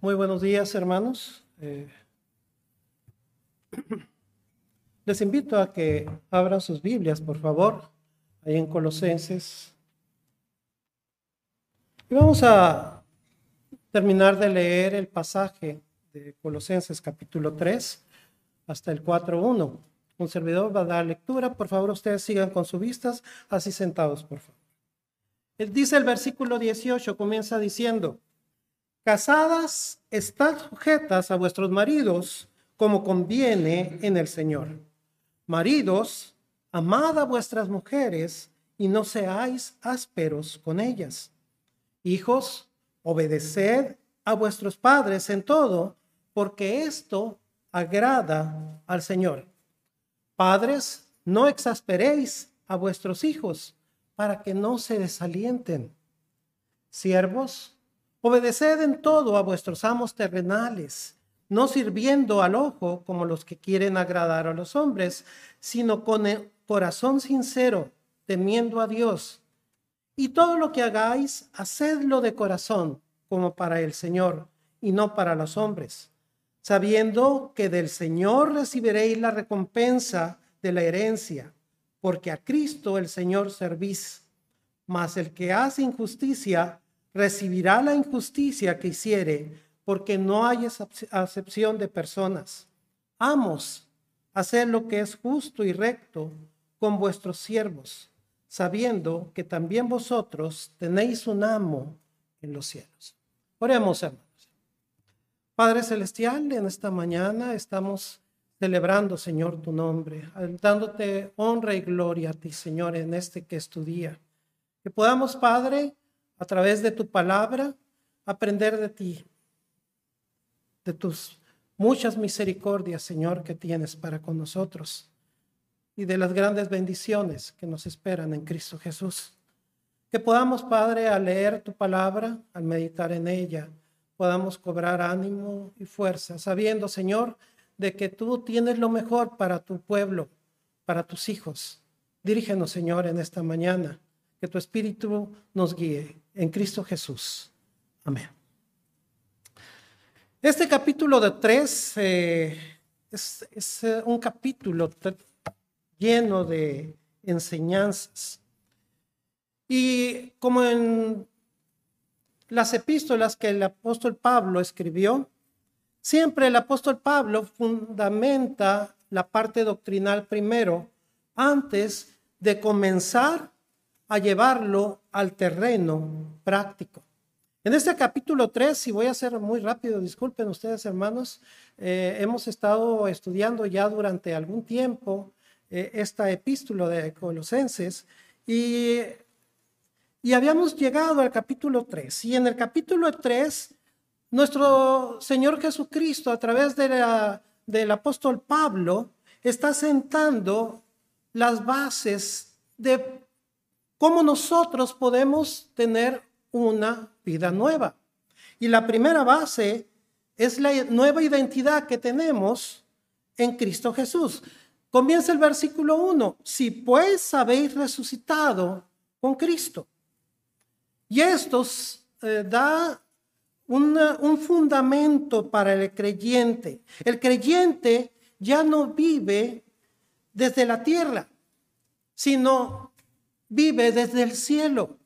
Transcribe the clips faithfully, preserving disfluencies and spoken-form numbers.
Muy buenos días, hermanos. Eh, les invito a que abran sus Biblias, por favor, ahí en Colosenses. Y vamos a terminar de leer el pasaje de Colosenses capítulo tres hasta el cuatro uno. Un servidor va a dar lectura. Por favor, ustedes sigan con sus vistas, así sentados, por favor. Él dice el versículo dieciocho, comienza diciendo: Casadas, estad sujetas a vuestros maridos como conviene en el Señor. Maridos, amad a vuestras mujeres y no seáis ásperos con ellas. Hijos, obedeced a vuestros padres en todo, porque esto agrada al Señor. Padres, no exasperéis a vuestros hijos para que no se desalienten. Siervos, obedeced en todo a vuestros amos terrenales, no sirviendo al ojo como los que quieren agradar a los hombres, sino con el corazón sincero, temiendo a Dios. Y todo lo que hagáis, hacedlo de corazón, como para el Señor, y no para los hombres, sabiendo que del Señor recibiréis la recompensa de la herencia, porque a Cristo el Señor servís. Mas el que hace injusticia recibirá la injusticia que hiciere, porque no hay acepción de personas. Amos, haced lo que es justo y recto con vuestros siervos, sabiendo que también vosotros tenéis un amo en los cielos. Oremos, hermanos. Padre Celestial, en esta mañana estamos celebrando, Señor, tu nombre, dándote honra y gloria a ti, Señor, en este que es tu día. Que podamos, Padre, a través de tu palabra, aprender de ti, de tus muchas misericordias, Señor, que tienes para con nosotros, y de las grandes bendiciones que nos esperan en Cristo Jesús. Que podamos, Padre, al leer tu palabra, al meditar en ella, podamos cobrar ánimo y fuerza, sabiendo, Señor, de que tú tienes lo mejor para tu pueblo, para tus hijos. Dirígenos, Señor, en esta mañana. Que tu Espíritu nos guíe en Cristo Jesús. Amén. Este capítulo de tres eh, es, es un capítulo lleno de enseñanzas. Y como en las epístolas que el apóstol Pablo escribió, siempre el apóstol Pablo fundamenta la parte doctrinal primero, antes de comenzar a llevarlo al terreno práctico. En este capítulo tres, y voy a ser muy rápido, disculpen ustedes, hermanos, eh, hemos estado estudiando ya durante algún tiempo eh, esta epístola de Colosenses y, y habíamos llegado al capítulo tres. Y en el capítulo tres, nuestro Señor Jesucristo, a través de la, del apóstol Pablo, está sentando las bases de cómo nosotros podemos tener una vida nueva. Y la primera base es la nueva identidad que tenemos en Cristo Jesús. Comienza el versículo uno. Si pues habéis resucitado con Cristo. Y esto eh, da una, un fundamento para el creyente. El creyente ya no vive desde la tierra, sino vive desde el cielo.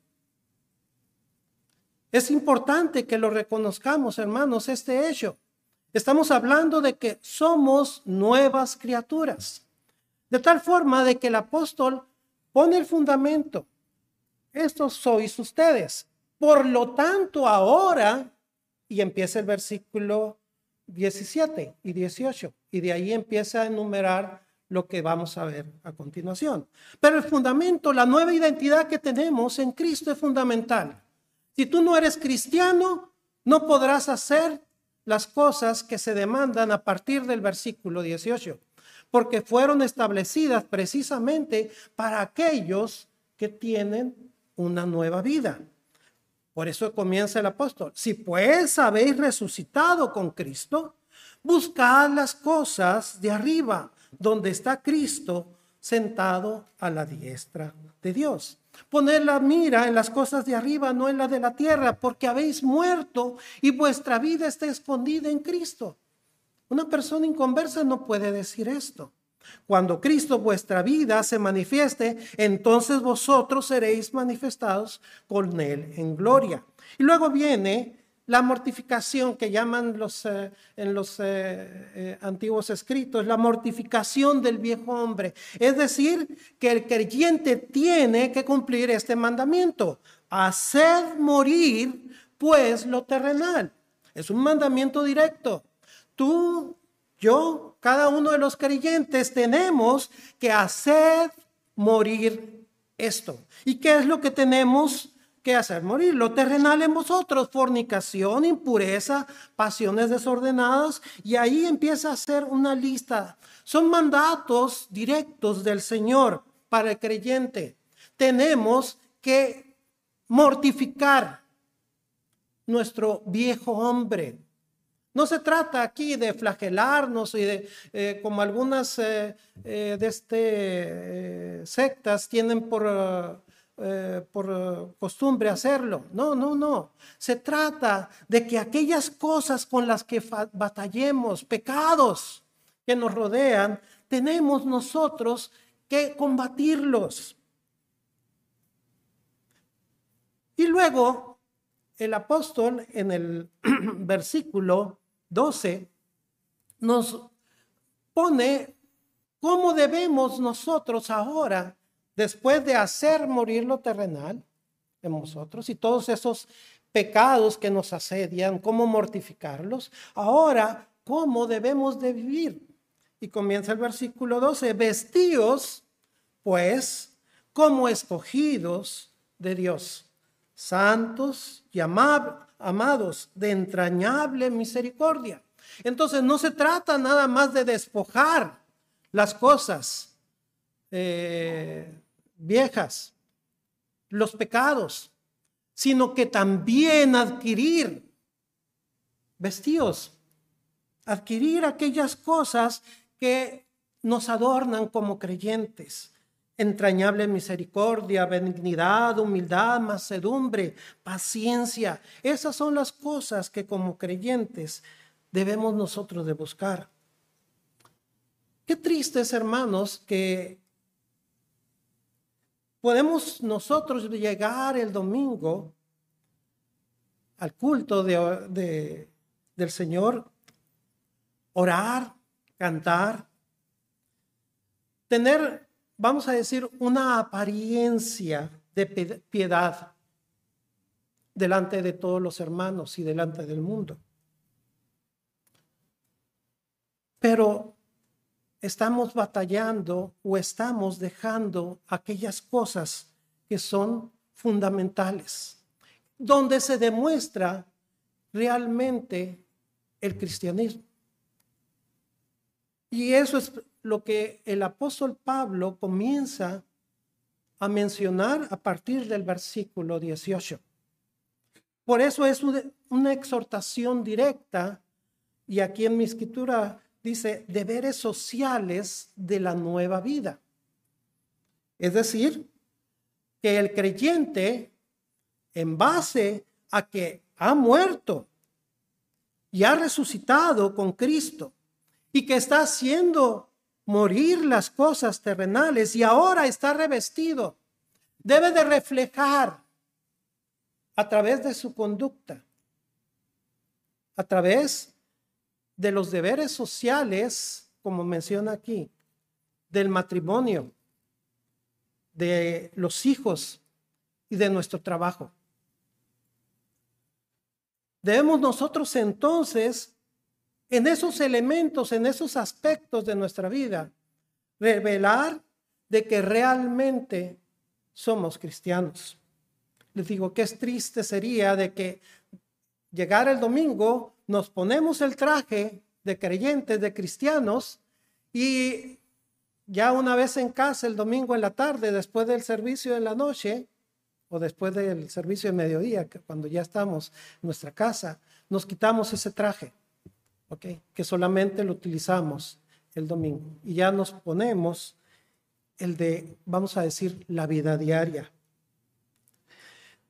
Es importante que lo reconozcamos, hermanos, este hecho. Estamos hablando de que somos nuevas criaturas. De tal forma de que el apóstol pone el fundamento. Estos sois ustedes. Por lo tanto, ahora, y empieza el versículo diecisiete y dieciocho, y de ahí empieza a enumerar lo que vamos a ver a continuación. Pero el fundamento, la nueva identidad que tenemos en Cristo es fundamental. Si tú no eres cristiano, no podrás hacer las cosas que se demandan a partir del versículo dieciocho, porque fueron establecidas precisamente para aquellos que tienen una nueva vida. Por eso comienza el apóstol. Si pues habéis resucitado con Cristo, buscad las cosas de arriba, donde está Cristo sentado a la diestra de Dios. Poner la mira en las cosas de arriba, no en la de la tierra, porque habéis muerto y vuestra vida está escondida en Cristo. Una persona inconversa no puede decir esto. Cuando Cristo vuestra vida se manifieste, entonces vosotros seréis manifestados con Él en gloria. Y luego viene la mortificación que llaman los, eh, en los eh, eh, antiguos escritos, la mortificación del viejo hombre. Es decir, que el creyente tiene que cumplir este mandamiento: haced morir pues lo terrenal. Es un mandamiento directo. Tú, yo, cada uno de los creyentes tenemos que hacer morir esto. ¿Y qué es lo que tenemos que hacer morir? Lo terrenal en vosotros: fornicación, impureza, pasiones desordenadas. Y ahí empieza a hacer una lista. Son mandatos directos del Señor para el creyente. Tenemos que mortificar nuestro viejo hombre. No se trata aquí de flagelarnos y de, eh, como algunas eh, eh, de este, eh, sectas tienen por, eh, por uh, costumbre hacerlo. No, no, no. Se trata de que aquellas cosas con las que batallemos, pecados que nos rodean, tenemos nosotros que combatirlos. Y luego el apóstol en el versículo doce nos pone cómo debemos nosotros ahora, después de hacer morir lo terrenal en nosotros y todos esos pecados que nos asedian, cómo mortificarlos, ahora cómo debemos de vivir. Y comienza el versículo doce: vestíos pues como escogidos de Dios, santos y amables, amados de entrañable misericordia. Entonces no se trata nada más de despojar las cosas eh, viejas, los pecados, sino que también adquirir vestidos, adquirir aquellas cosas que nos adornan como creyentes: entrañable misericordia, benignidad, humildad, mansedumbre, paciencia. Esas son las cosas que como creyentes debemos nosotros de buscar. Qué tristes, hermanos, que podemos nosotros llegar el domingo al culto de, de, del Señor, orar, cantar, tener, vamos a decir, una apariencia de piedad delante de todos los hermanos y delante del mundo. Pero estamos batallando o estamos dejando aquellas cosas que son fundamentales, donde se demuestra realmente el cristianismo. Y eso es lo que el apóstol Pablo comienza a mencionar a partir del versículo dieciocho. Por eso es una exhortación directa, y aquí en mi escritura dice deberes sociales de la nueva vida. Es decir, que el creyente, en base a que ha muerto y ha resucitado con Cristo y que está haciendo morir las cosas terrenales y ahora está revestido, debe de reflejar a través de su conducta, a través de los deberes sociales, como menciona aquí, del matrimonio, de los hijos y de nuestro trabajo. Debemos nosotros entonces, en esos elementos, en esos aspectos de nuestra vida, revelar de que realmente somos cristianos. Les digo que es triste sería de que llegara el domingo, nos ponemos el traje de creyentes, de cristianos, y ya una vez en casa el domingo en la tarde, después del servicio de la noche, o después del servicio de mediodía, cuando ya estamos en nuestra casa, nos quitamos ese traje, ¿okay? Que solamente lo utilizamos el domingo. Y ya nos ponemos el de, vamos a decir, la vida diaria.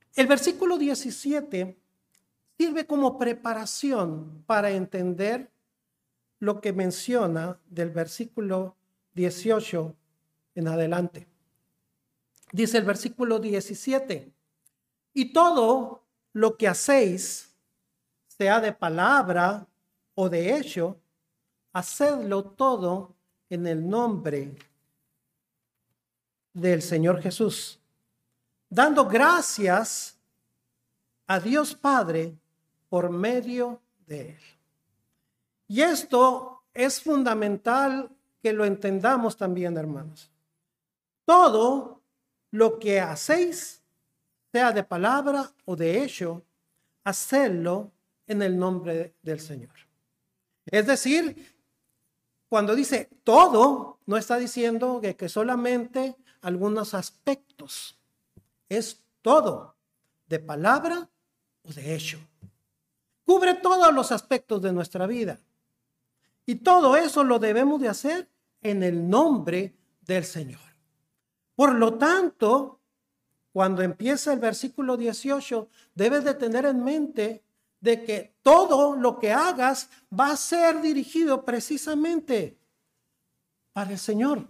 El versículo diecisiete sirve como preparación para entender lo que menciona del versículo dieciocho en adelante. Dice el versículo diecisiete, y todo lo que hacéis, sea de palabra o de hecho, hacedlo todo en el nombre del Señor Jesús, dando gracias a Dios Padre por medio de Él. Y esto es fundamental que lo entendamos también, hermanos. Todo lo que hacéis, sea de palabra o de hecho, hacedlo en el nombre del Señor. Es decir, cuando dice todo, no está diciendo que, que solamente algunos aspectos. Es todo, de palabra o de hecho. Cubre todos los aspectos de nuestra vida. Y todo eso lo debemos de hacer en el nombre del Señor. Por lo tanto, cuando empieza el versículo dieciocho, debes de tener en mente de que todo lo que hagas va a ser dirigido precisamente para el Señor.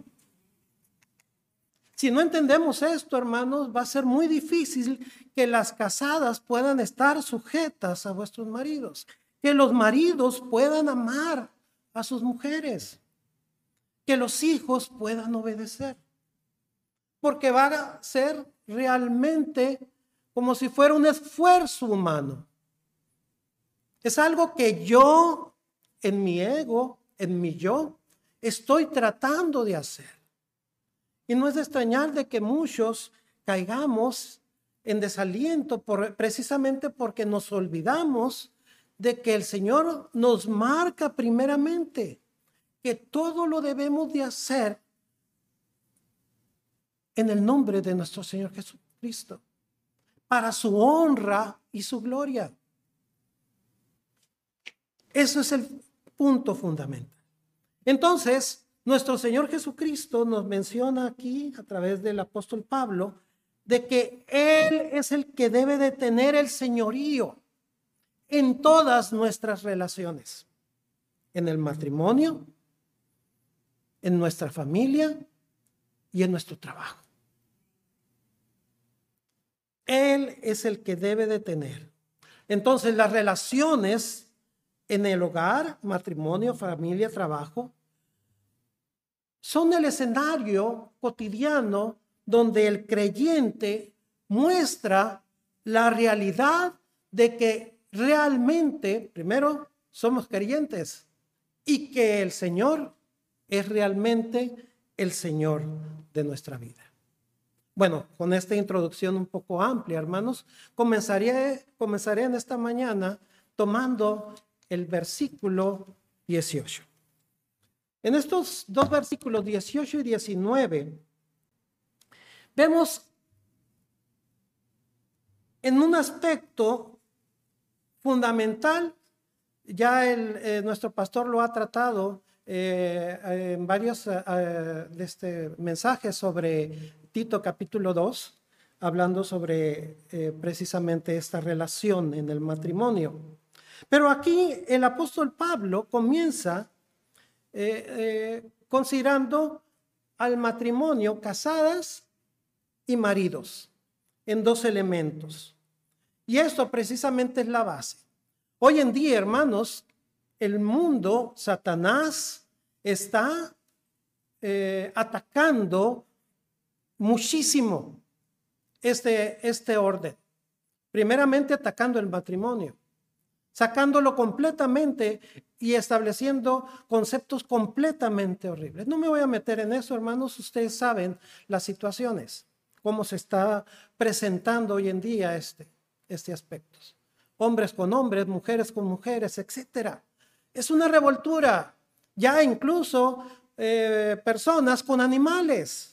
Si no entendemos esto, hermanos, va a ser muy difícil que las casadas puedan estar sujetas a vuestros maridos, que los maridos puedan amar a sus mujeres, que los hijos puedan obedecer, porque va a ser realmente como si fuera un esfuerzo humano. Es algo que yo, en mi ego, en mi yo, estoy tratando de hacer. Y no es de extrañar de que muchos caigamos en desaliento por, precisamente porque nos olvidamos de que el Señor nos marca primeramente que todo lo debemos de hacer en el nombre de nuestro Señor Jesucristo, para su honra y su gloria. Eso es el punto fundamental. Entonces, nuestro Señor Jesucristo nos menciona aquí, a través del apóstol Pablo, de que Él es el que debe de tener el señorío en todas nuestras relaciones, en el matrimonio, en nuestra familia y en nuestro trabajo. Él es el que debe de tener. Entonces, las relaciones en el hogar, matrimonio, familia, trabajo, son el escenario cotidiano donde el creyente muestra la realidad de que realmente, primero, somos creyentes y que el Señor es realmente el Señor de nuestra vida. Bueno, con esta introducción un poco amplia, hermanos, comenzaré, comenzaré en esta mañana tomando el versículo dieciocho. En estos dos versículos, dieciocho y diecinueve, vemos en un aspecto fundamental, ya el, eh, nuestro pastor lo ha tratado eh, en varios eh, de este mensajes sobre Tito capítulo dos, hablando sobre eh, precisamente esta relación en el matrimonio. Pero aquí el apóstol Pablo comienza eh, eh, considerando al matrimonio, casadas y maridos, en dos elementos. Y esto precisamente es la base. Hoy en día, hermanos, el mundo, Satanás, está eh, atacando muchísimo este, este orden. Primeramente atacando el matrimonio, sacándolo completamente y estableciendo conceptos completamente horribles. No me voy a meter en eso, hermanos. Ustedes saben las situaciones, cómo se está presentando hoy en día este, este aspecto. Hombres con hombres, mujeres con mujeres, etcétera. Es una revoltura. Ya incluso eh, personas con animales.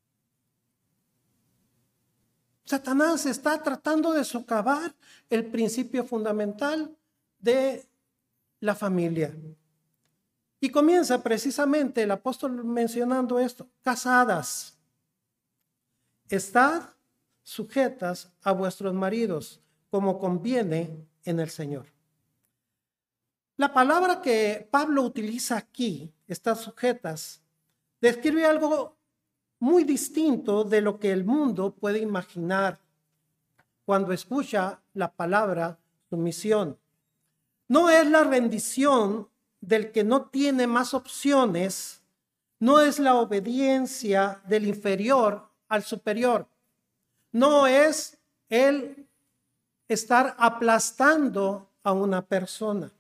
Satanás está tratando de socavar el principio fundamental de la familia. Y comienza precisamente el apóstol mencionando esto: casadas, estad sujetas a vuestros maridos, como conviene en el Señor. La palabra que Pablo utiliza aquí, estas sujetas, describe algo muy distinto de lo que el mundo puede imaginar cuando escucha la palabra sumisión. No es la rendición del que no tiene más opciones, no es la obediencia del inferior al superior, no es el estar aplastando a una persona,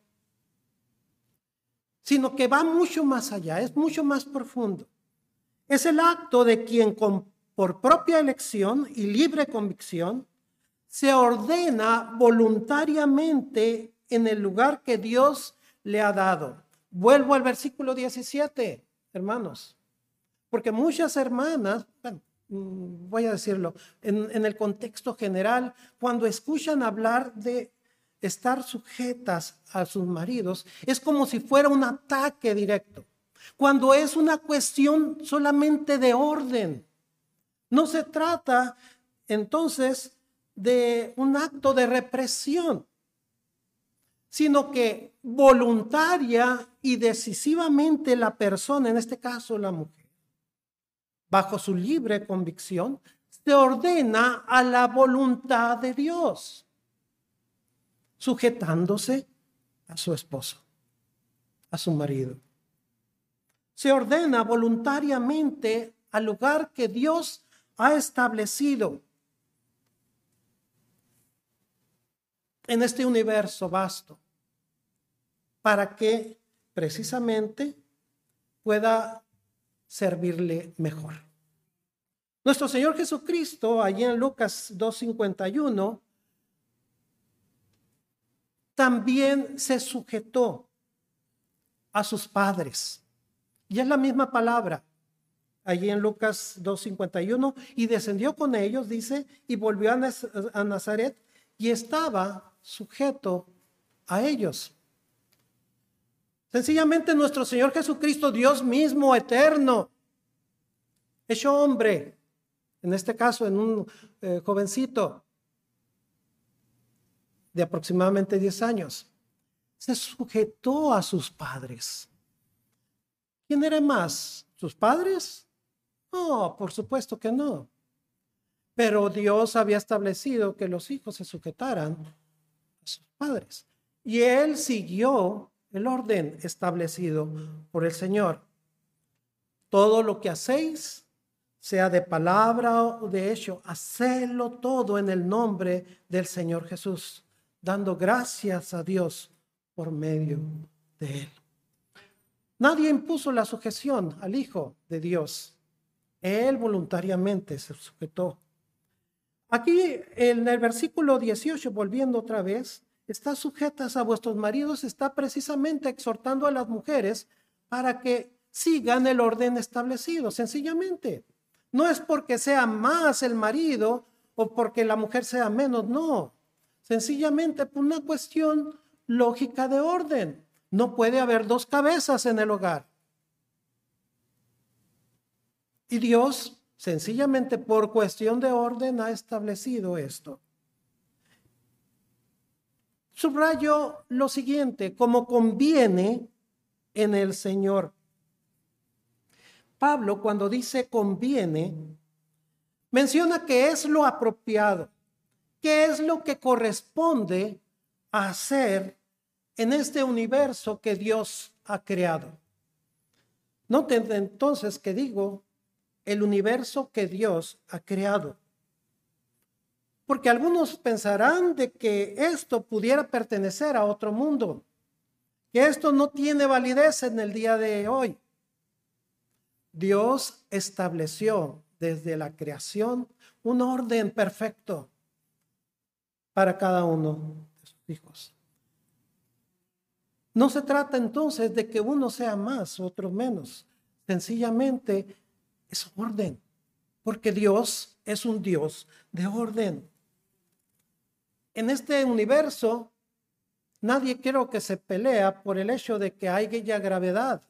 sino que va mucho más allá, es mucho más profundo. Es el acto de quien con, por propia elección y libre convicción se ordena voluntariamente en el lugar que Dios le ha dado. Vuelvo al versículo diecisiete, hermanos, porque muchas hermanas, bueno, voy a decirlo, en, en el contexto general, cuando escuchan hablar de estar sujetas a sus maridos, es como si fuera un ataque directo, cuando es una cuestión solamente de orden. No se trata entonces de un acto de represión, sino que voluntaria y decisivamente la persona, en este caso la mujer, bajo su libre convicción, se ordena a la voluntad de Dios, sujetándose a su esposo, a su marido. Se ordena voluntariamente al lugar que Dios ha establecido en este universo vasto, para que precisamente pueda servirle mejor. Nuestro Señor Jesucristo, allí en Lucas dos cincuenta y uno, también se sujetó a sus padres. Y es la misma palabra, allí en Lucas dos cincuenta y uno, y descendió con ellos, dice, y volvió a, Naz- a Nazaret, y estaba sujeto a ellos. Sencillamente nuestro Señor Jesucristo, Dios mismo, eterno, hecho hombre, en este caso en un eh, jovencito de aproximadamente diez años, se sujetó a sus padres. ¿Quién era más? ¿Sus padres? No, por supuesto que no. Pero Dios había establecido que los hijos se sujetaran a sus padres. Y él siguió el orden establecido por el Señor. Todo lo que hacéis, sea de palabra o de hecho, hacedlo todo en el nombre del Señor Jesús, dando gracias a Dios por medio de él. Nadie impuso la sujeción al Hijo de Dios. Él voluntariamente se sujetó. Aquí en el versículo dieciocho, volviendo otra vez, está sujetas a vuestros maridos, está precisamente exhortando a las mujeres para que sigan el orden establecido, sencillamente. No es porque sea más el marido o porque la mujer sea menos, no. Sencillamente por una cuestión lógica de orden. No puede haber dos cabezas en el hogar. Y Dios, sencillamente por cuestión de orden, ha establecido esto. Subrayo lo siguiente, como conviene en el Señor. Pablo, cuando dice conviene, menciona que es lo apropiado, que es lo que corresponde a hacer en este universo que Dios ha creado. Noten entonces que digo el universo que Dios ha creado. Porque algunos pensarán de que esto pudiera pertenecer a otro mundo, que esto no tiene validez en el día de hoy. Dios estableció desde la creación un orden perfecto para cada uno de sus hijos. No se trata entonces de que uno sea más, otro menos. Sencillamente es orden, porque Dios es un Dios de orden. En este universo, nadie creo que se pelea por el hecho de que haya gravedad.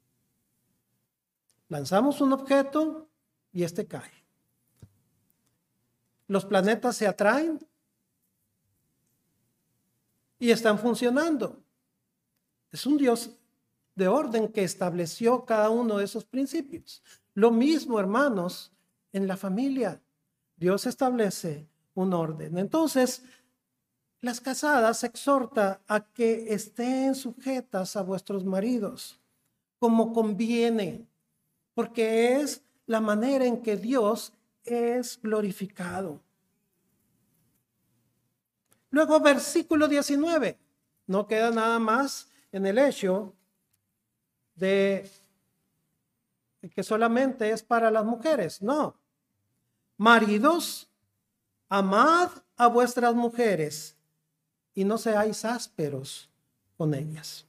Lanzamos un objeto y este cae. Los planetas se atraen y están funcionando. Es un Dios de orden que estableció cada uno de esos principios. Lo mismo, hermanos, en la familia. Dios establece un orden. Entonces, las casadas exhorta a que estén sujetas a vuestros maridos, como conviene, porque es la manera en que Dios es glorificado. Luego, versículo diecinueve, no queda nada más en el hecho de que solamente es para las mujeres, no. Maridos, amad a vuestras mujeres y no seáis ásperos con ellas.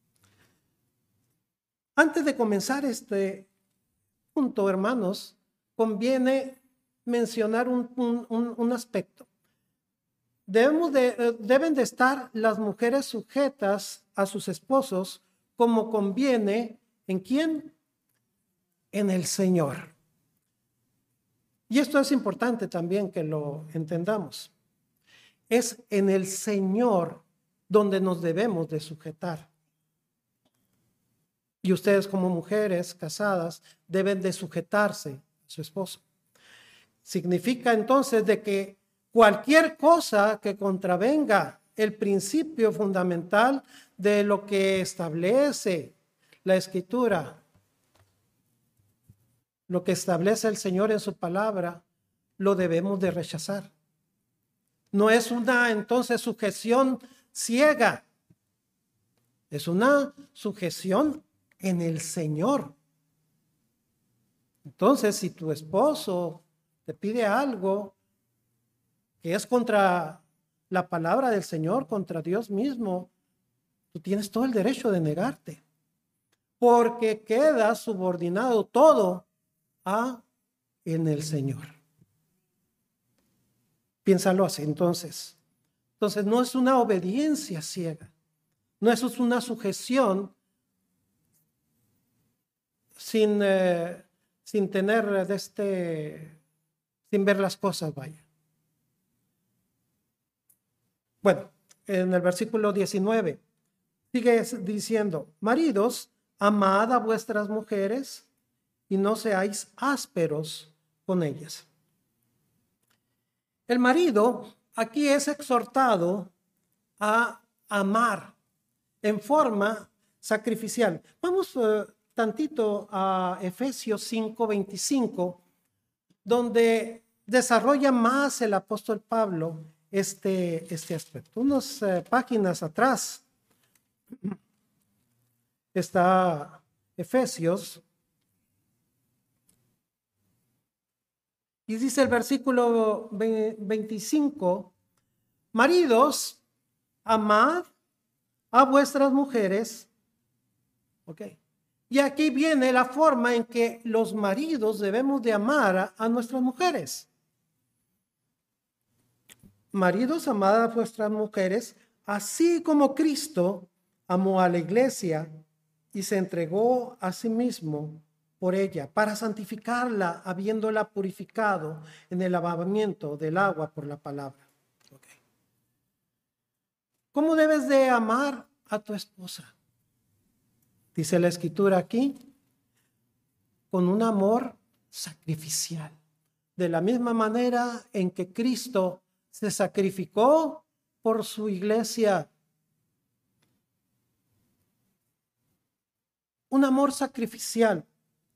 Antes de comenzar este punto, hermanos, conviene mencionar un, un, un, un aspecto. Debemos de, deben de estar las mujeres sujetas a sus esposos como conviene. ¿En quién? En el Señor. Y esto es importante también que lo entendamos. Es en el Señor donde nos debemos de sujetar. Y ustedes como mujeres casadas deben de sujetarse a su esposo. Significa entonces de que cualquier cosa que contravenga el principio fundamental de lo que establece la Escritura, lo que establece el Señor en su palabra, lo debemos de rechazar. No es una entonces sujeción ciega, es una sujeción en el Señor. Entonces, si tu esposo te pide algo que es contra la palabra del Señor, contra Dios mismo, tú tienes todo el derecho de negarte, porque queda subordinado todo a en el Señor. Piénsalo así, entonces. Entonces, no es una obediencia ciega, no es una sujeción sin, eh, sin tener de este, sin ver las cosas, vaya. Bueno, en el versículo diecinueve sigue diciendo: maridos, amad a vuestras mujeres y no seáis ásperos con ellas. El marido aquí es exhortado a amar en forma sacrificial. Vamos uh, tantito a Efesios cinco veinticinco, donde desarrolla más el apóstol Pablo este, este aspecto. Unas uh, páginas atrás está Efesios. Y dice el versículo veinticinco: maridos, amad a vuestras mujeres. Ok. Y aquí viene la forma en que los maridos debemos de amar a, a nuestras mujeres. Maridos, amad a vuestras mujeres, así como Cristo amó a la iglesia y se entregó a sí mismo por ella, para santificarla, habiéndola purificado en el lavamiento del agua por la palabra. Okay. ¿Cómo debes de amar a tu esposa? Dice la Escritura aquí, con un amor sacrificial. De la misma manera en que Cristo se sacrificó por su iglesia. Un amor sacrificial.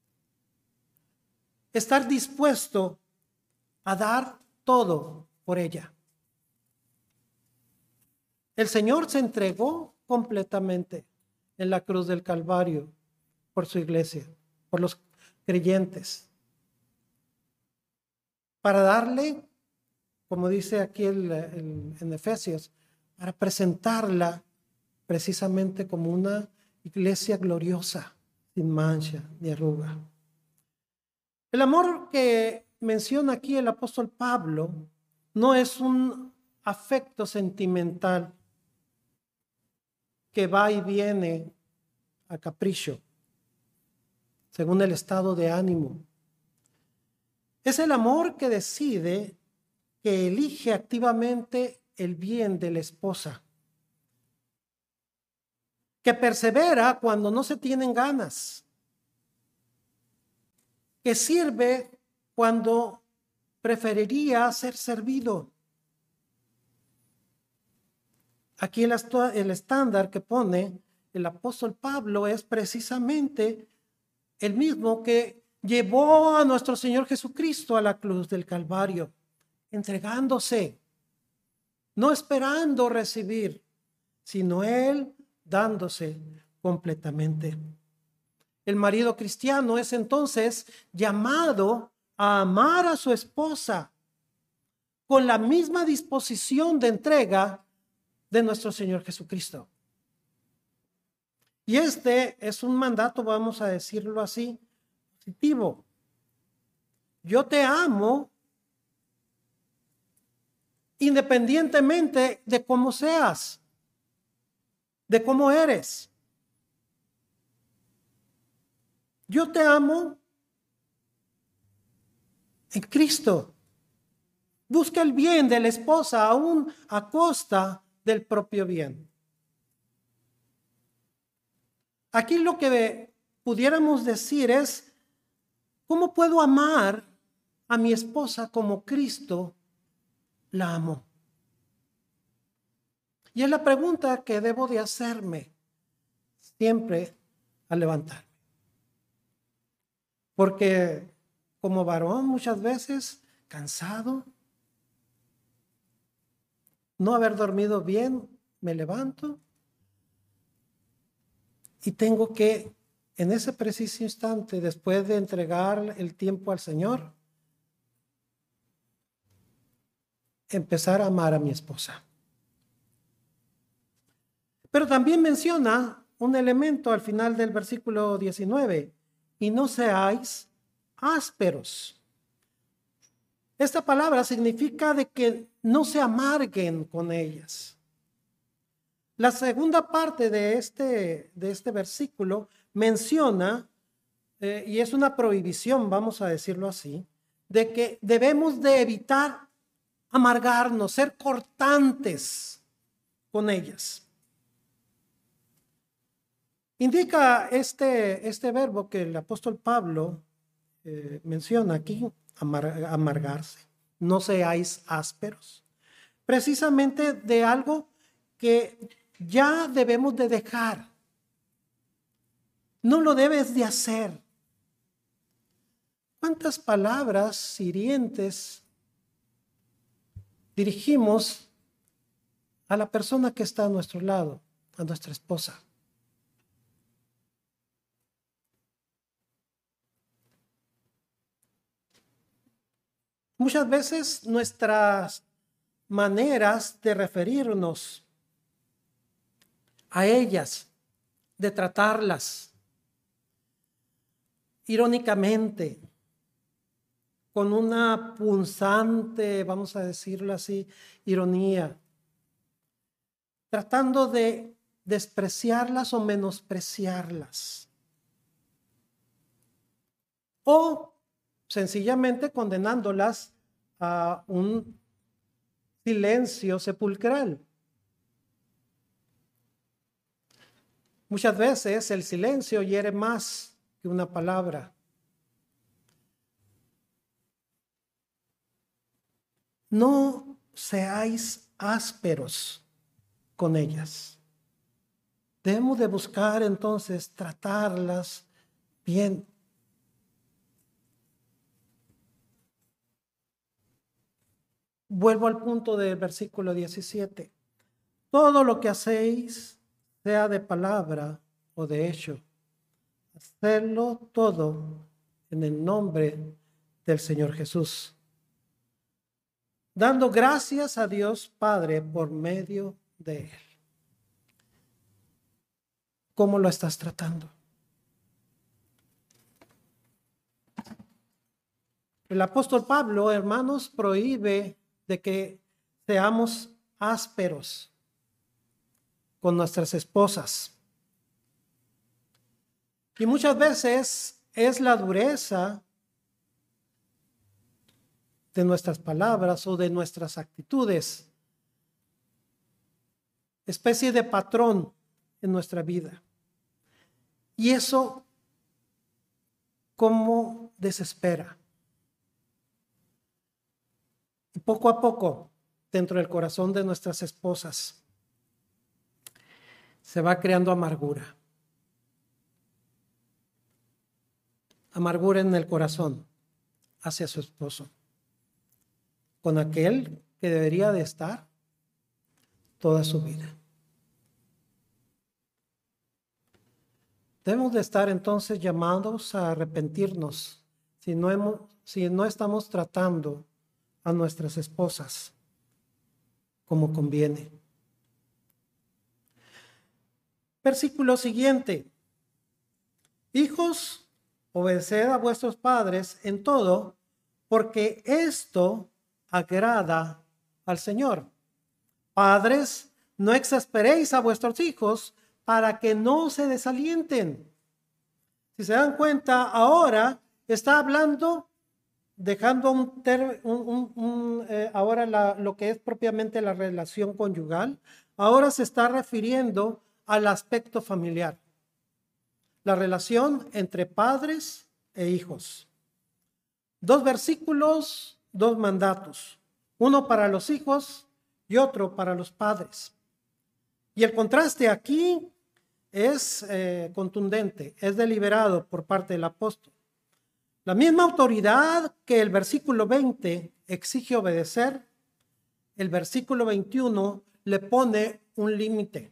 Estar dispuesto a dar todo por ella. El Señor se entregó completamente en la cruz del Calvario por su iglesia, por los creyentes, para darle, como dice aquí el, el, en Efesios, para presentarla precisamente como una iglesia gloriosa, sin mancha ni arruga. El amor que menciona aquí el apóstol Pablo no es un afecto sentimental que va y viene a capricho, según el estado de ánimo. Es el amor que decide que elige activamente el bien de la esposa, que persevera cuando no se tienen ganas, que sirve cuando preferiría ser servido. Aquí el, el estándar que pone el apóstol Pablo es precisamente el mismo que llevó a nuestro Señor Jesucristo a la cruz del Calvario, entregándose, no esperando recibir, sino Él dándose completamente. El marido cristiano es entonces llamado a amar a su esposa con la misma disposición de entrega de nuestro Señor Jesucristo. Y este es un mandato, vamos a decirlo así, positivo. Yo te amo independientemente de cómo seas, de cómo eres. Yo te amo en Cristo. Busca el bien de la esposa aún a costa del propio bien. Aquí lo que pudiéramos decir es, ¿cómo puedo amar a mi esposa como Cristo la amó? Y es la pregunta que debo de hacerme siempre al levantarme. Porque como varón muchas veces cansado, no haber dormido bien, me levanto y tengo que, en ese preciso instante, después de entregar el tiempo al Señor, empezar a amar a mi esposa. Pero también menciona un elemento al final del versículo diecinueve, y no seáis ásperos. Esta palabra significa de que no se amarguen con ellas. La segunda parte de este, de este versículo menciona, eh, y es una prohibición, vamos a decirlo así, de que debemos de evitar amargarnos, ser cortantes con ellas. Indica este, este verbo que el apóstol Pablo eh, menciona aquí, amar, amargarse. No seáis ásperos. Precisamente de algo que ya debemos de dejar. No lo debes de hacer. ¿Cuántas palabras hirientes dirigimos a la persona que está a nuestro lado, a nuestra esposa? Muchas veces nuestras maneras de referirnos a ellas, de tratarlas irónicamente, con una punzante, vamos a decirlo así, ironía, tratando de despreciarlas o menospreciarlas, o sencillamente condenándolas a un silencio sepulcral. Muchas veces el silencio hiere más que una palabra. No seáis ásperos con ellas. Debemos de buscar entonces tratarlas bien. Vuelvo al punto del versículo diecisiete. Todo lo que hacéis, sea de palabra o de hecho, hacedlo todo en el nombre del Señor Jesús, dando gracias a Dios Padre por medio de Él. ¿Cómo lo estás tratando? El apóstol Pablo, hermanos, prohíbe de que seamos ásperos con nuestras esposas. Y muchas veces es la dureza de nuestras palabras o de nuestras actitudes. Especie de patrón en nuestra vida. Y eso, ¿cómo desespera? Y poco a poco, dentro del corazón de nuestras esposas, se va creando amargura. Amargura en el corazón hacia su esposo, con aquel que debería de estar toda su vida. Debemos de estar entonces llamados a arrepentirnos si no, hemos, si no estamos tratando a nuestras esposas como conviene. Versículo siguiente. Hijos, obedeced a vuestros padres en todo, porque esto agrada al Señor. Padres, no exasperéis a vuestros hijos para que no se desalienten. Si se dan cuenta, ahora está hablando, dejando un, ter, un, un, un eh, ahora la, lo que es propiamente la relación conyugal, ahora se está refiriendo al aspecto familiar. La relación entre padres e hijos. Dos versículos, dos mandatos. Uno para los hijos y otro para los padres. Y el contraste aquí es eh, contundente, es deliberado por parte del apóstol. La misma autoridad que el versículo veinte exige obedecer, el versículo veintiuno le pone un límite.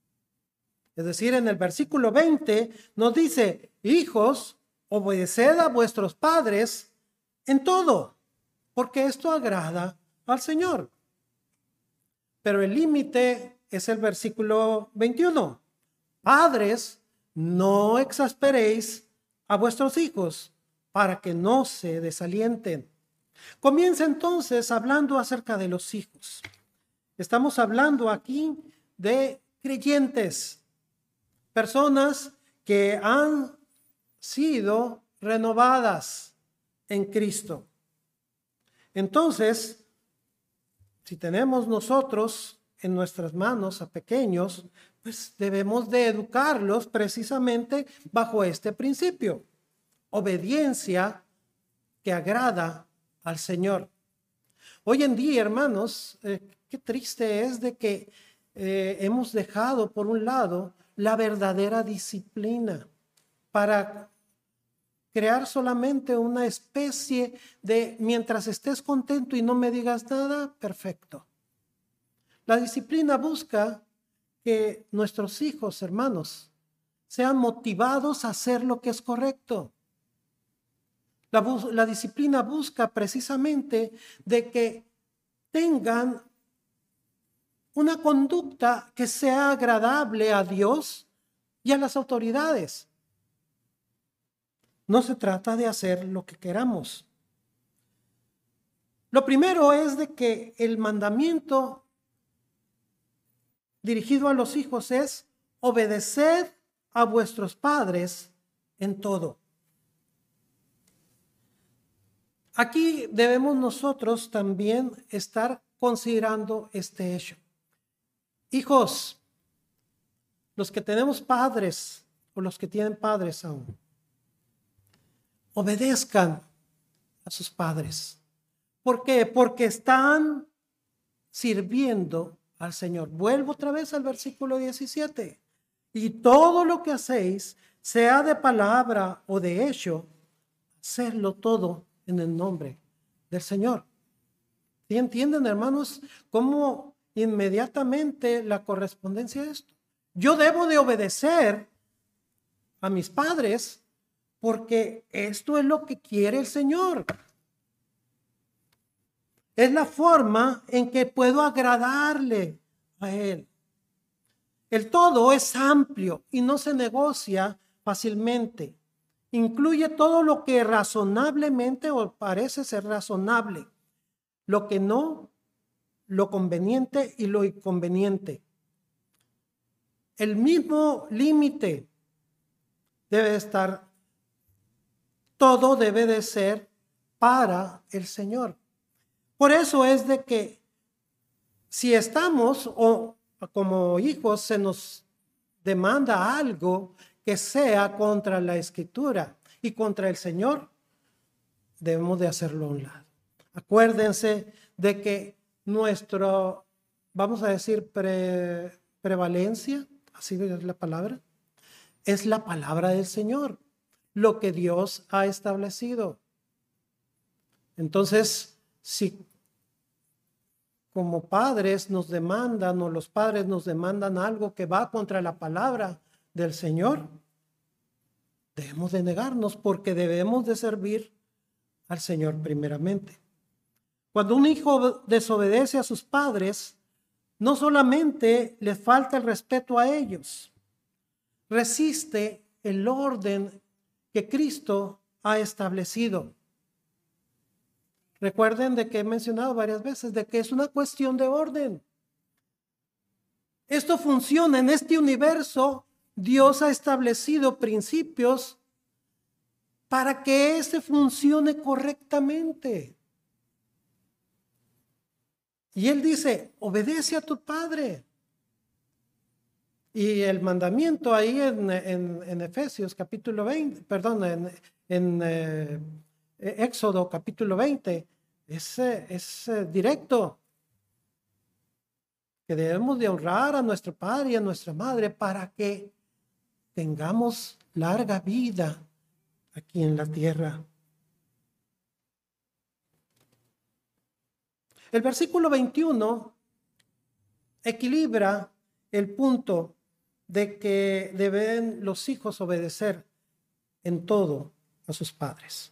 Es decir, en el versículo veinte nos dice, hijos, obedeced a vuestros padres en todo, porque esto agrada al Señor. Pero el límite es el versículo veintiuno. Padres, no exasperéis a vuestros hijos para que no se desalienten. Comienza entonces hablando acerca de los hijos. Estamos hablando aquí de creyentes, personas que han sido renovadas en Cristo. Entonces, si tenemos nosotros en nuestras manos a pequeños, pues debemos de educarlos precisamente bajo este principio. Obediencia que agrada al Señor. Hoy en día, hermanos, eh, qué triste es de que eh, hemos dejado por un lado la verdadera disciplina para crear solamente una especie de mientras estés contento y no me digas nada, perfecto. La disciplina busca que nuestros hijos, hermanos, sean motivados a hacer lo que es correcto. La, la disciplina busca precisamente de que tengan una conducta que sea agradable a Dios y a las autoridades. No se trata de hacer lo que queramos. Lo primero es de que el mandamiento dirigido a los hijos es obedeced a vuestros padres en todo. Aquí debemos nosotros también estar considerando este hecho. Hijos, los que tenemos padres o los que tienen padres aún, obedezcan a sus padres. ¿Por qué? Porque están sirviendo al Señor. Vuelvo otra vez al versículo diecisiete. Y todo lo que hacéis, sea de palabra o de hecho, hacedlo todo en el nombre del Señor. ¿Sí entienden, hermanos, cómo inmediatamente la correspondencia a esto? Yo debo de obedecer a mis padres porque esto es lo que quiere el Señor. Es la forma en que puedo agradarle a Él. El todo es amplio y no se negocia fácilmente. Incluye todo lo que razonablemente o parece ser razonable. Lo que no, lo conveniente y lo inconveniente. El mismo límite debe estar. Todo debe de ser para el Señor. Por eso es de que si estamos o como hijos se nos demanda algo que sea contra la Escritura y contra el Señor, debemos de hacerlo a un lado. Acuérdense de que nuestro, vamos a decir, pre, prevalencia, así es la palabra, es la palabra del Señor, lo que Dios ha establecido. Entonces, si como padres nos demandan o los padres nos demandan algo que va contra la palabra del Señor, debemos de negarnos porque debemos de servir al Señor primeramente. Cuando un hijo desobedece a sus padres, no solamente le falta el respeto a ellos, resiste el orden que Cristo ha establecido. Recuerden de que he mencionado varias veces de que es una cuestión de orden. Esto funciona en este universo. Dios ha establecido principios para que éste funcione correctamente. Y él dice, obedece a tu padre. Y el mandamiento ahí en, en, en Efesios capítulo veinte, perdón, en, en eh, Éxodo capítulo veinte, es, es eh, directo. Que debemos de honrar a nuestro padre y a nuestra madre para que tengamos larga vida aquí en la tierra. El versículo veintiuno equilibra el punto de que deben los hijos obedecer en todo a sus padres.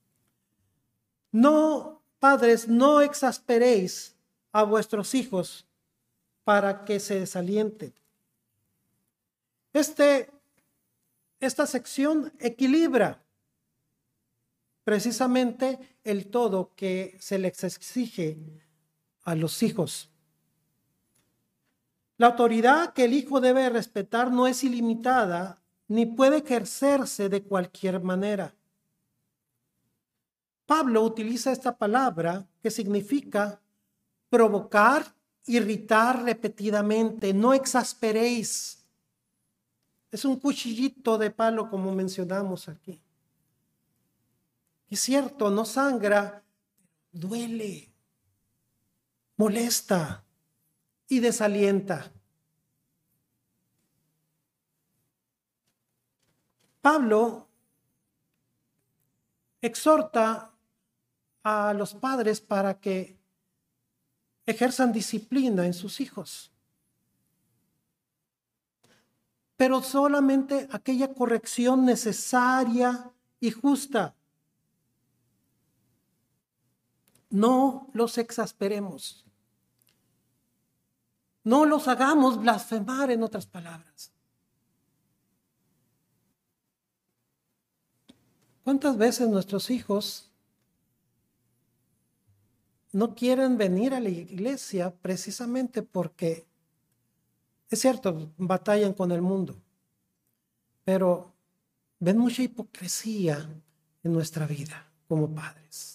No, padres, no exasperéis a vuestros hijos para que se desalienten. Este, esta sección equilibra precisamente el todo que se les exige a los hijos. La autoridad que el hijo debe respetar no es ilimitada ni puede ejercerse de cualquier manera. Pablo utiliza esta palabra que significa provocar, irritar repetidamente. No exasperéis. Es un cuchillito de palo como mencionamos aquí. Es cierto, no sangra, duele, molesta y desalienta. Pablo exhorta a los padres para que ejerzan disciplina en sus hijos, pero solamente aquella corrección necesaria y justa. No los exasperemos. No los hagamos blasfemar, en otras palabras. ¿Cuántas veces nuestros hijos no quieren venir a la iglesia precisamente porque, es cierto, batallan con el mundo, pero ven mucha hipocresía en nuestra vida como padres?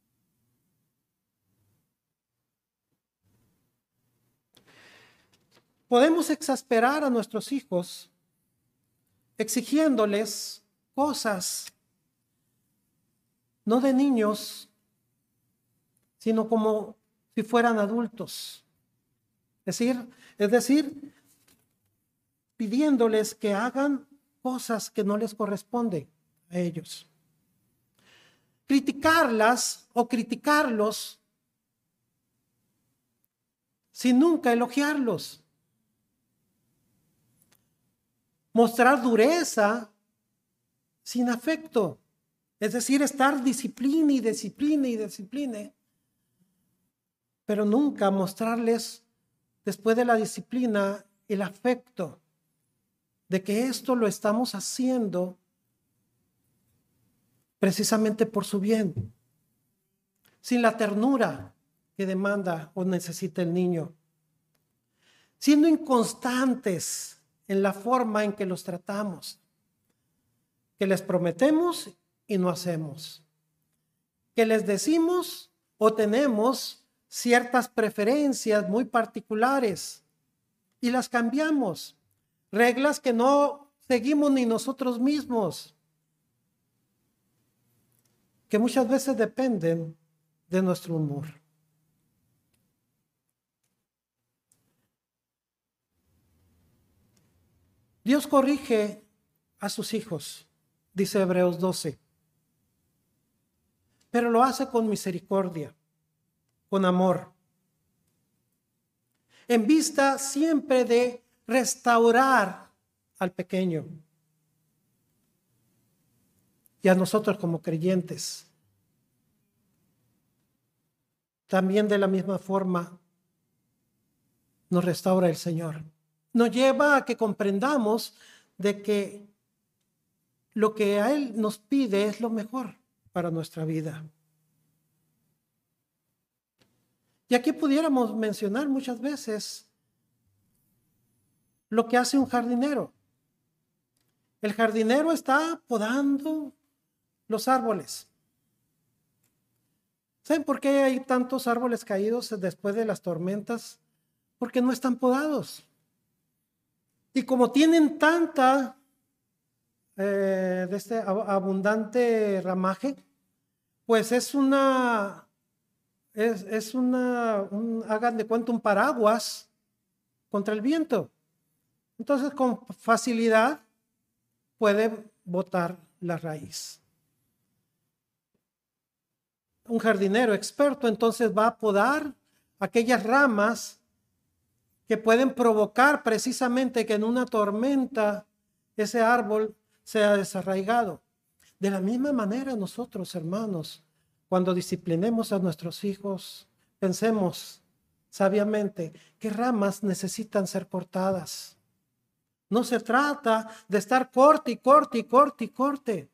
Podemos exasperar a nuestros hijos exigiéndoles cosas, no de niños, sino como si fueran adultos. Es decir, es decir, pidiéndoles que hagan cosas que no les corresponden a ellos. Criticarlas o criticarlos sin nunca elogiarlos. Mostrar dureza sin afecto. Es decir, estar disciplina y disciplina y disciplina. Pero nunca mostrarles después de la disciplina el afecto de que esto lo estamos haciendo precisamente por su bien. Sin la ternura que demanda o necesita el niño. Siendo inconstantes en la forma en que los tratamos, que les prometemos y no hacemos, que les decimos o tenemos ciertas preferencias muy particulares y las cambiamos. Reglas que no seguimos ni nosotros mismos, que muchas veces dependen de nuestro humor. Dios corrige a sus hijos, dice Hebreos doce, pero lo hace con misericordia, con amor, en vista siempre de restaurar al pequeño y a nosotros como creyentes. También de la misma forma nos restaura el Señor. Nos lleva a que comprendamos de que lo que a Él nos pide es lo mejor para nuestra vida. Y aquí pudiéramos mencionar muchas veces lo que hace un jardinero. El jardinero está podando los árboles. ¿Saben por qué hay tantos árboles caídos después de las tormentas? Porque no están podados. Y como tienen tanta eh, de este abundante ramaje, pues es una, es, es una, un, hagan de cuenta, un paraguas contra el viento. Entonces, con facilidad puede botar la raíz. Un jardinero experto entonces va a podar aquellas ramas que pueden provocar precisamente que en una tormenta ese árbol sea desarraigado. De la misma manera nosotros, hermanos, cuando disciplinemos a nuestros hijos, pensemos sabiamente qué ramas necesitan ser cortadas. No se trata de estar corte y corte y corte y corte.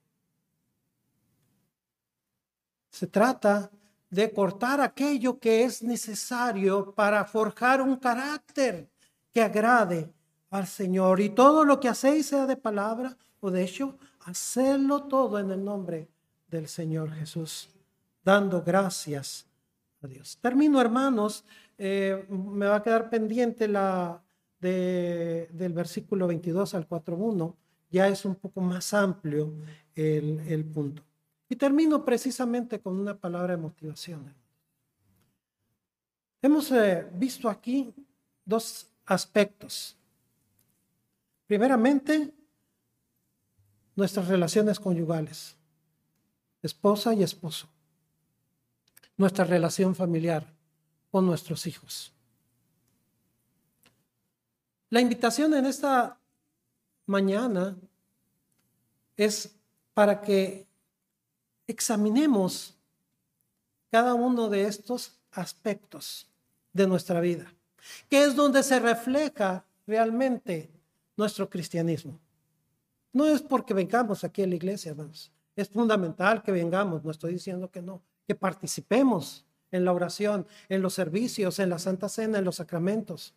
Se trata de cortar aquello que es necesario para forjar un carácter que agrade al Señor. Y todo lo que hacéis, sea de palabra o de hecho, hacerlo todo en el nombre del Señor Jesús, dando gracias a Dios. Termino, hermanos, eh, me va a quedar pendiente la de, del versículo veintidós al cuatro uno, ya es un poco más amplio el, el punto. Y termino precisamente con una palabra de motivación. Hemos eh, visto aquí dos aspectos. Primeramente, nuestras relaciones conyugales, esposa y esposo. Nuestra relación familiar con nuestros hijos. La invitación en esta mañana es para que examinemos cada uno de estos aspectos de nuestra vida, que es donde se refleja realmente nuestro cristianismo. No es porque vengamos aquí a la iglesia, hermanos. Es fundamental que vengamos, no estoy diciendo que no, que participemos en la oración, en los servicios, en la Santa Cena, en los sacramentos.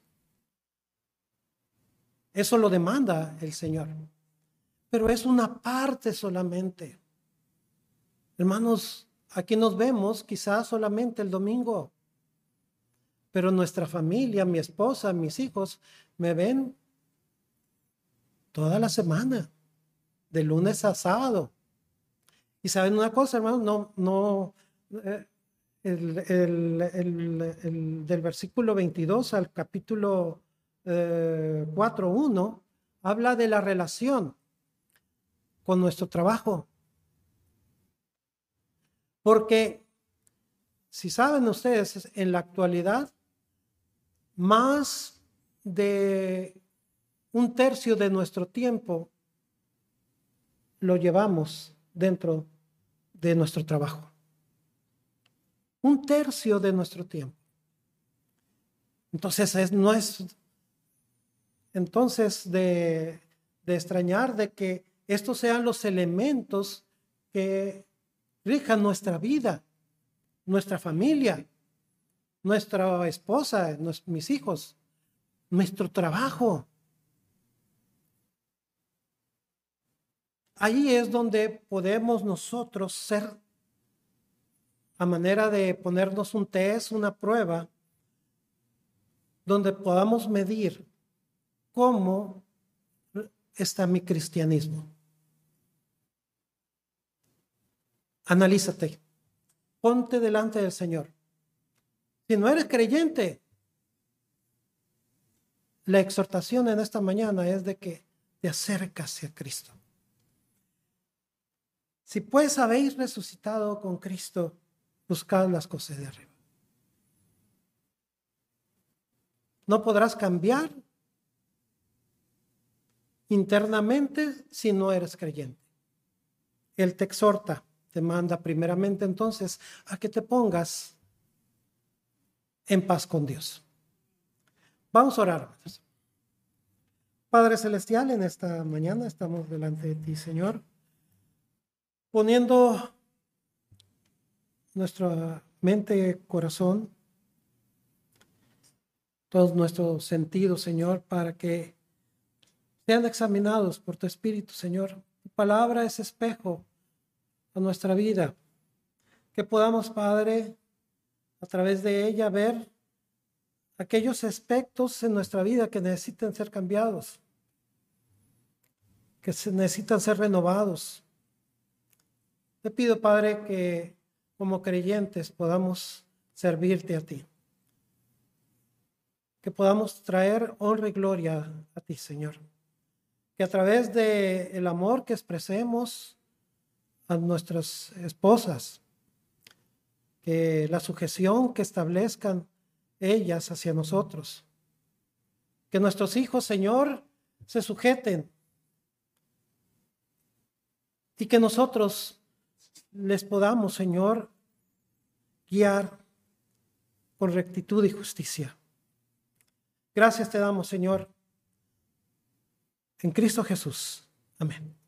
Eso lo demanda el Señor. Pero es una parte solamente. Hermanos, aquí nos vemos quizás solamente el domingo, pero nuestra familia, mi esposa, mis hijos, me ven toda la semana, de lunes a sábado. Y saben una cosa, hermanos, no, no, eh, el, el, el, el, del versículo veintidós al capítulo eh, cuatro uno, habla de la relación con nuestro trabajo. Porque, si saben ustedes, en la actualidad, más de un tercio de nuestro tiempo lo llevamos dentro de nuestro trabajo. Un tercio de nuestro tiempo. Entonces, es, no es entonces de, de extrañar de que estos sean los elementos que rijan nuestra vida, nuestra familia, nuestra esposa, nos, mis hijos, nuestro trabajo. Ahí es donde podemos nosotros ser a manera de ponernos un test, una prueba, donde podamos medir cómo está mi cristianismo. Analízate, ponte delante del Señor. Si no eres creyente, la exhortación en esta mañana es de que te acercas a Cristo. Si pues habéis resucitado con Cristo, buscad las cosas de arriba. No podrás cambiar internamente si no eres creyente. Él te exhorta, te manda primeramente entonces a que te pongas en paz con Dios. Vamos a orar. Padre Celestial, en esta mañana estamos delante de ti, Señor, poniendo nuestra mente, corazón, todos nuestros sentidos, Señor, para que sean examinados por tu Espíritu, Señor. Tu palabra es espejo a nuestra vida. Que podamos, Padre, a través de ella ver aquellos aspectos en nuestra vida que necesitan ser cambiados, que se necesitan ser renovados. Te pido, Padre, que como creyentes podamos servirte a ti. Que podamos traer honra y gloria a ti, Señor. Que a través del amor que expresemos a nuestras esposas, que la sujeción que establezcan ellas hacia nosotros, que nuestros hijos, Señor, se sujeten y que nosotros les podamos, Señor, guiar con rectitud y justicia. Gracias te damos, Señor, en Cristo Jesús. Amén.